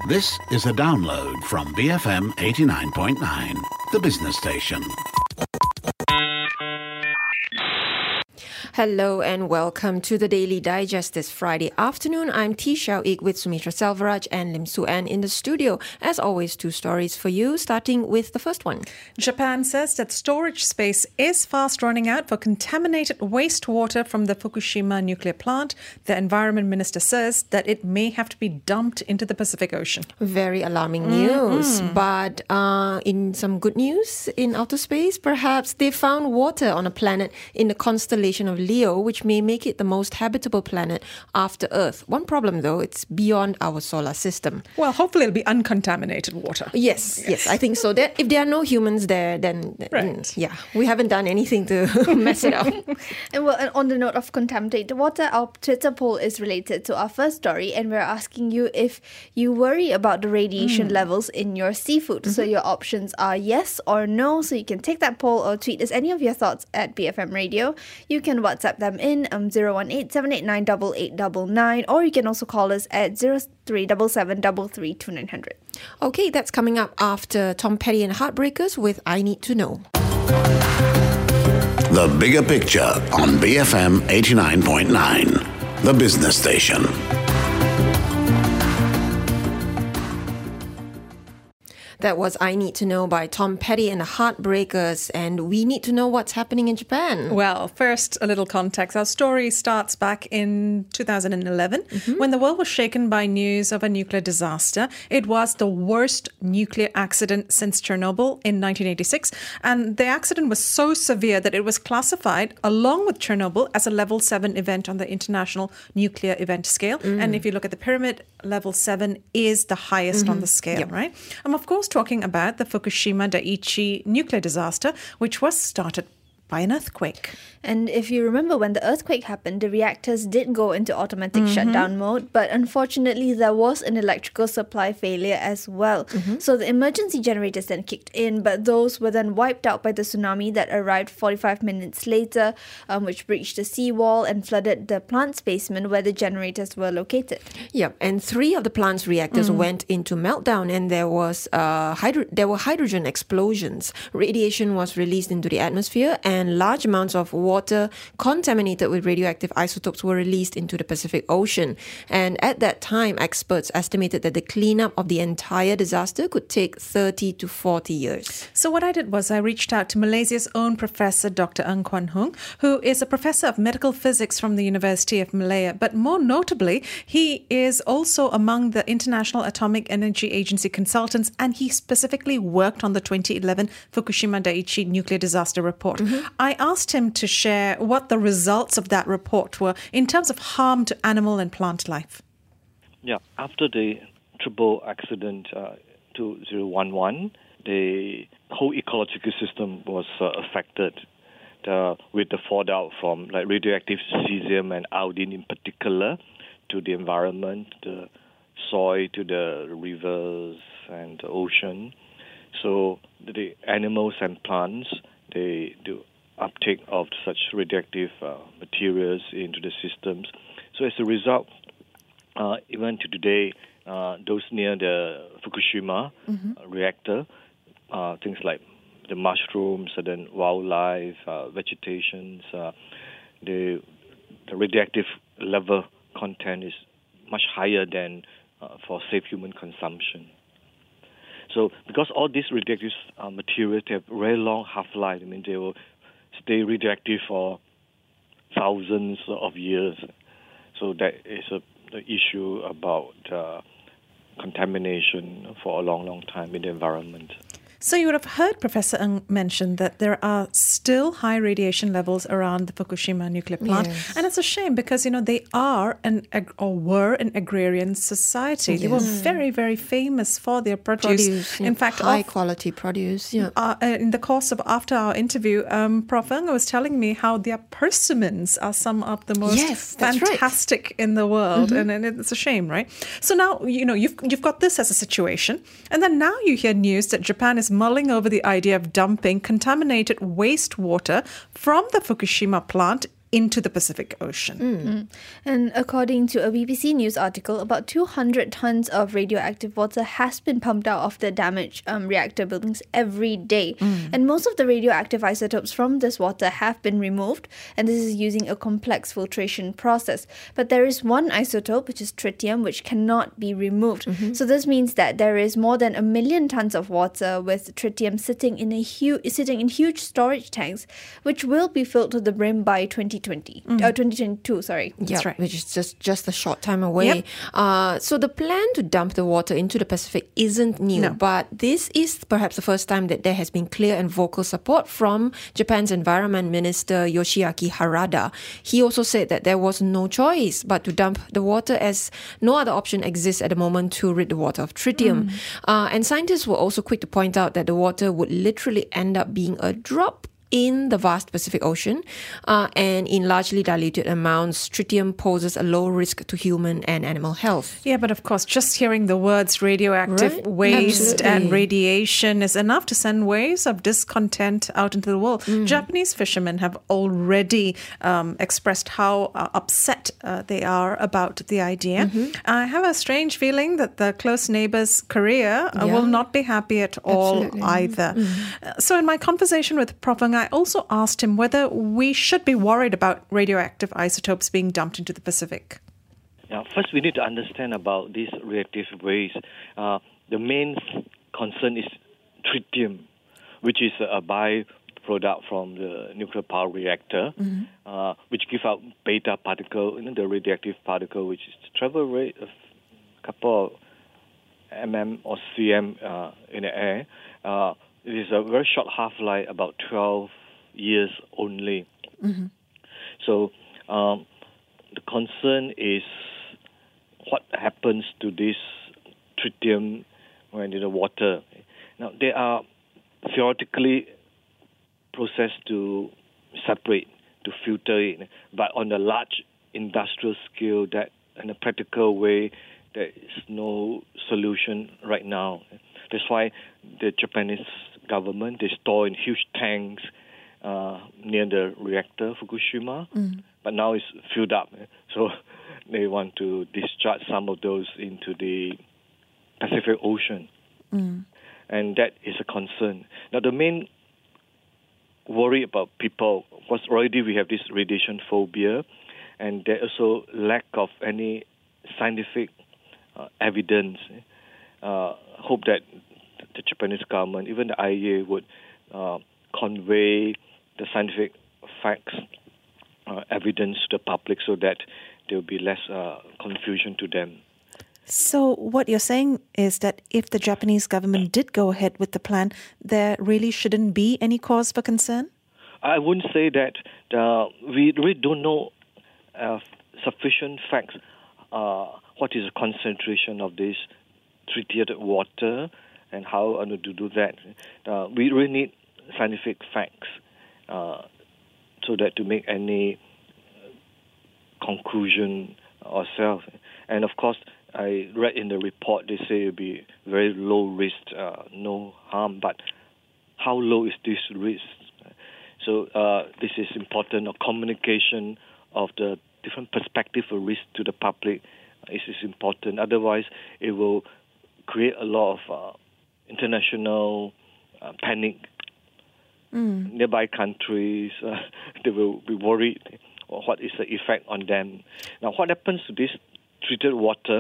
This is a download from BFM 89.9, the business station. Hello and welcome to the Daily Digest this Friday afternoon. I'm T. Xiao Ik with Sumitra Selvaraj and Lim Su An in the studio. As always, two stories for you, starting with the first one. Japan says that storage space is fast running out for contaminated wastewater from the Fukushima nuclear plant. The environment minister says that it may have to be dumped into the Pacific Ocean. Very alarming news. But in some good news in outer space, perhaps they found water on a planet in the constellation of Leo, which may make it the most habitable planet after Earth. One problem, though, it's beyond our solar system. Well, hopefully it'll be uncontaminated water. Yes, I think so. If there are no humans there, then we haven't done anything to mess it up. And on the note of contaminated water, our Twitter poll is related to our first story, and we're asking you if you worry about the radiation levels in your seafood. So your options are yes or no. So you can take that poll or tweet us any of your thoughts at BFM Radio. You can WhatsApp them in 018-789-8899, or you can also call us at 0377332900. Okay, that's coming up after Tom Petty and Heartbreakers with I Need to Know. The bigger picture on BFM 89.9, the business station. That was I Need to Know by Tom Petty and the Heartbreakers, and we need to know what's happening in Japan. Well, first, a little context. Our story starts back in 2011 when the world was shaken by news of a nuclear disaster. It was the worst nuclear accident since Chernobyl in 1986, and the accident was so severe that it was classified, along with Chernobyl, as a level 7 event on the International Nuclear Event Scale. And if you look at the pyramid, level 7 is the highest on the scale, right? Of course, talking about the Fukushima Daiichi nuclear disaster, which was started by an earthquake. And if you remember, when the earthquake happened, the reactors did go into automatic shutdown mode, but unfortunately there was an electrical supply failure as well. So the emergency generators then kicked in, but those were then wiped out by the tsunami that arrived 45 minutes later, which breached the seawall and flooded the plant's basement where the generators were located. Yep, and 3 of the plant's reactors went into meltdown, and there were hydrogen explosions. Radiation was released into the atmosphere, and large amounts of water contaminated with radioactive isotopes were released into the Pacific Ocean. And at that time, experts estimated that the cleanup of the entire disaster could take 30 to 40 years. So what I did was I reached out to Malaysia's own professor, Dr. Ng Kwan Hung, who is a professor of medical physics from the University of Malaya. But more notably, he is also among the International Atomic Energy Agency consultants, and he specifically worked on the 2011 Fukushima Daiichi nuclear disaster report. I asked him to share what the results of that report were in terms of harm to animal and plant life. Yeah, after the triple accident 2011, the whole ecological system was affected with the fallout from radioactive cesium and iodine in particular to the environment, the soil, to the rivers and the ocean. So the animals and plants, they do uptake of such radioactive materials into the systems. So as a result, even to today, those near the Fukushima reactor, things like the mushrooms, then wildlife, vegetations, the radioactive level content is much higher than for safe human consumption. So because all these radioactive materials have very long half-life, I mean, they will stay radioactive for thousands of years. So that is the issue about contamination for a long, long time in the environment. So you would have heard Professor Ng mention that there are still high radiation levels around the Fukushima nuclear plant. Yes. And it's a shame because, they are were an agrarian society. Yes. They were very, very famous for their produce. In fact, high quality produce. Yeah. In the course of after our interview, Prof. Ng was telling me how their persimmons are some of the most fantastic in the world. And it's a shame, right? So now, you've got this as a situation. And then now you hear news that Japan is mulling over the idea of dumping contaminated wastewater from the Fukushima plant into the Pacific Ocean. And according to a BBC News article, about 200 tons of radioactive water has been pumped out of the damaged reactor buildings every day. And most of the radioactive isotopes from this water have been removed, and this is using a complex filtration process. But there is one isotope, which is tritium, which cannot be removed. So this means that there is more than 1 million tons of water with tritium sitting in huge storage tanks, which will be filled to the brim by 2022, sorry. Yeah, That's right. which is just a short time away. So the plan to dump the water into the Pacific isn't new, but this is perhaps the first time that there has been clear and vocal support from Japan's Environment Minister Yoshiaki Harada. He also said that there was no choice but to dump the water, as no other option exists at the moment to rid the water of tritium. And scientists were also quick to point out that the water would literally end up being a drop in the vast Pacific Ocean, and in largely diluted amounts, tritium poses a low risk to human and animal health. Yeah, but of course, just hearing the words radioactive Right? waste and Absolutely. radiation is enough to send waves of discontent out into the world. Japanese fishermen have already expressed how upset they are about the idea. I have a strange feeling that the close neighbors, Korea, will not be happy at all Absolutely. either. So in my conversation with Prof. Ng, I also asked him whether we should be worried about radioactive isotopes being dumped into the Pacific. Now, first, we need to understand about these reactive waste. The main concern is tritium, which is a byproduct from the nuclear power reactor, which gives out beta particle, the radioactive particle, which is travel rate of a couple of mm or cm in the air. It is a very short half-life, about 12 years only. So the concern is what happens to this tritium when in the water. Now, they are theoretically processed to separate, to filter it, but on a large industrial scale, that in a practical way, there is no solution right now. That's why the Japanese government, they store in huge tanks near the reactor, Fukushima, but now it's filled up. So they want to discharge some of those into the Pacific Ocean. And that is a concern. Now, the main worry about people was already we have this radiation phobia, and there also lack of any scientific evidence. Hope that the Japanese government, even the IAEA, would convey the scientific facts, evidence to the public so that there will be less confusion to them. So what you're saying is that if the Japanese government did go ahead with the plan, there really shouldn't be any cause for concern? I wouldn't say that. We really don't know sufficient facts. What is the concentration of this treated water and how to do that? We really need scientific facts so that to make any conclusion ourselves. And of course, I read in the report they say it will be very low risk, no harm. But how low is this risk? So this is important. Communication of the different perspective of risk to the public is important. Otherwise, it will create a lot of international panic. Nearby countries, they will be worried what is the effect on them. Now, what happens to this treated water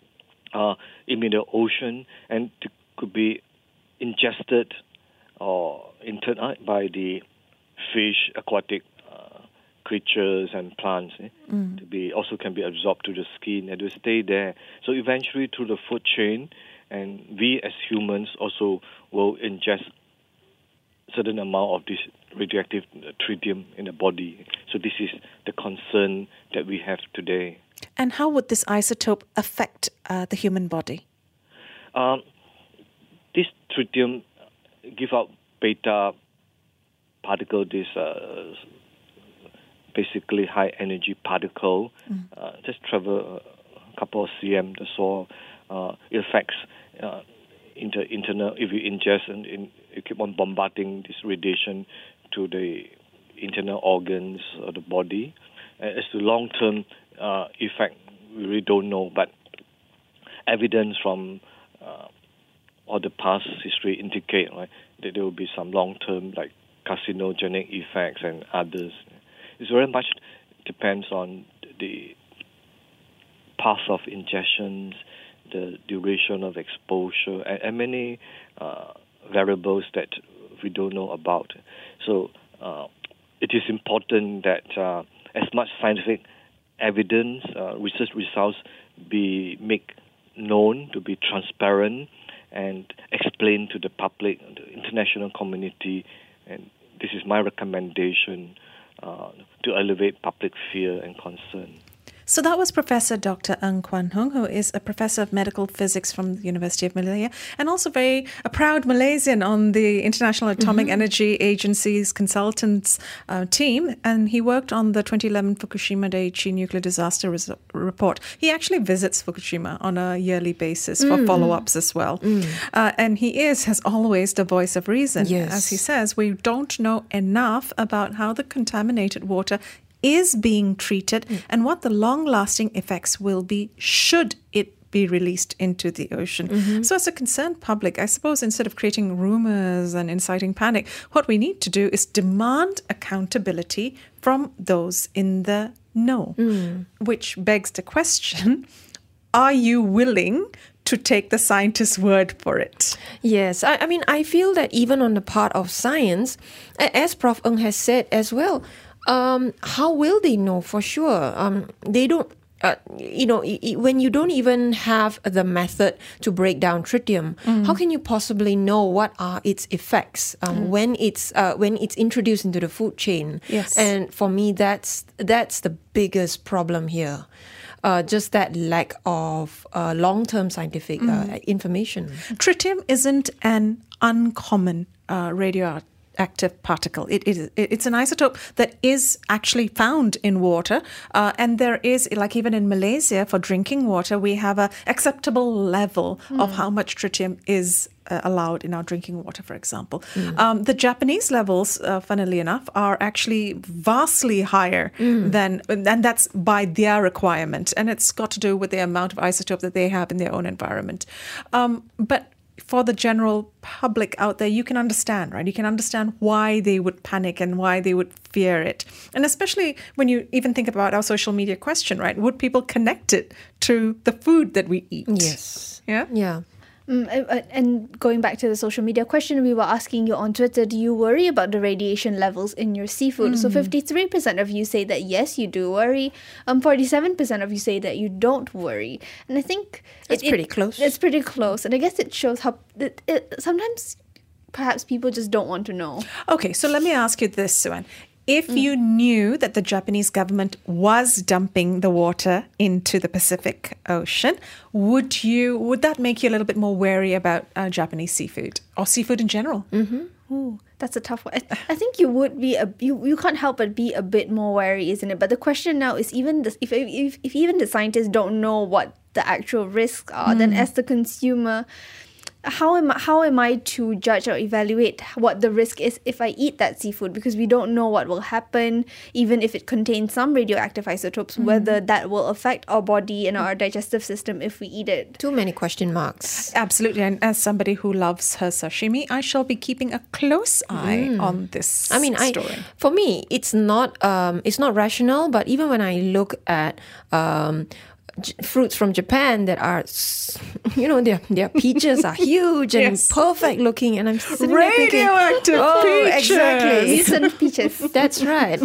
in the ocean, and it could be ingested or eaten by the fish, aquatic creatures and plants. To be also can be absorbed to the skin and will stay there. So eventually, through the food chain, and we as humans also will ingest certain amount of this radioactive tritium in the body. So this is the concern that we have today. And how would this isotope affect the human body? This tritium give out beta particle, this basically high energy particle, just travel a couple of cm. So it affects internal. If you ingest and you keep on bombarding this radiation to the internal organs of the body. As to long-term effect, we really don't know, but evidence from all the past history indicate, right, that there will be some long-term like carcinogenic effects and others. It very much depends on the path of ingestions, the duration of exposure, and many variables that we don't know about. So it is important that as much scientific evidence, research results be made known, to be transparent, and explained to the public, the international community. And this is my recommendation to elevate public fear and concern. So that was Professor Dr. Ng Kwan Hung, who is a professor of medical physics from the University of Malaya, and also a proud Malaysian on the International Atomic Energy Agency's consultants team. And he worked on the 2011 Fukushima Daiichi nuclear disaster report. He actually visits Fukushima on a yearly basis for follow-ups as well. And he is, as always, the voice of reason. Yes. As he says, we don't know enough about how the contaminated water is being treated and what the long-lasting effects will be should it be released into the ocean. So as a concerned public, I suppose instead of creating rumors and inciting panic, what we need to do is demand accountability from those in the know, which begs the question, are you willing to take the scientist's word for it? Yes, I mean, I feel that even on the part of science, as Prof. Ng has said as well, how will they know for sure? They don't, when you don't even have the method to break down tritium, how can you possibly know what are its effects when it's introduced into the food chain? Yes. And for me, that's the biggest problem here. Just that lack of long-term scientific information. Tritium isn't an uncommon radioactive particle. It's an isotope that is actually found in water. And there is, like even in Malaysia, for drinking water, we have an acceptable level of how much tritium is allowed in our drinking water, for example. The Japanese levels, funnily enough, are actually vastly higher than, and that's by their requirement. And it's got to do with the amount of isotope that they have in their own environment. But for the general public out there, you can understand, right? You can understand why they would panic and why they would fear it. And especially when you even think about our social media question, right? Would people connect it to the food that we eat? Yes. Yeah? Yeah. And going back to the social media question, we were asking you on Twitter, do you worry about the radiation levels in your seafood? So 53% of you say that yes, you do worry. 47% of you say that you don't worry. And I think It's pretty close. It's pretty close. And I guess it shows how sometimes perhaps people just don't want to know. Okay, so let me ask you this, Suan. If you knew that the Japanese government was dumping the water into the Pacific Ocean, would that make you a little bit more wary about Japanese seafood or seafood in general? Ooh, that's a tough one. I think you would be you can't help but be a bit more wary, isn't it? But the question now is, if even the scientists don't know what the actual risks are, then as the consumer, how am I to judge or evaluate what the risk is if I eat that seafood? Because we don't know what will happen, even if it contains some radioactive isotopes, whether that will affect our body and our digestive system if we eat it. Too many question marks. Absolutely. And as somebody who loves her sashimi, I shall be keeping a close eye on this story. For me, it's not rational, but even when I look at fruits from Japan that are, their peaches are huge and perfect looking, and I'm sitting there thinking, radioactive peaches. Exactly, Decent peaches. That's right.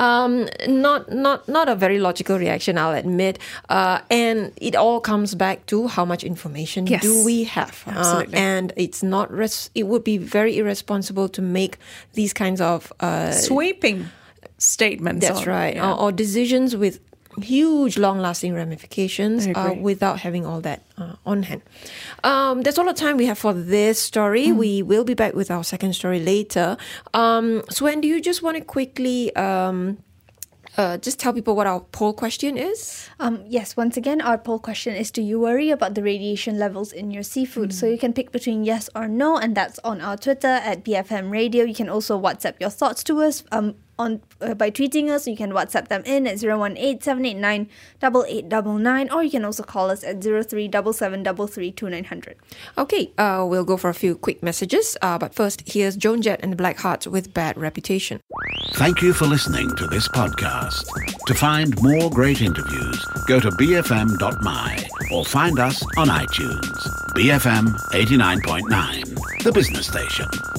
Not a very logical reaction, I'll admit. And it all comes back to how much information do we have. Absolutely. And it's not. It would be very irresponsible to make these kinds of sweeping statements. That's right. Or decisions with huge long-lasting ramifications without having all that on hand. That's all the time we have for this story. We will be back with our second story later. Swen, do you just want to quickly just tell people what our poll question is. Yes, once again, our poll question is, do you worry about the radiation levels in your seafood? So you can pick between yes or no, and that's on our Twitter at BFM Radio. You can also WhatsApp your thoughts to us by tweeting us. You can WhatsApp them in at 018-789-8899, or you can also call us at 0377332900. Okay, we'll go for a few quick messages. But first, here's Joan Jett and the Black Hearts with Bad Reputation. Thank you for listening to this podcast. To find more great interviews, go to bfm.my or find us on iTunes. BFM 89.9, the business station.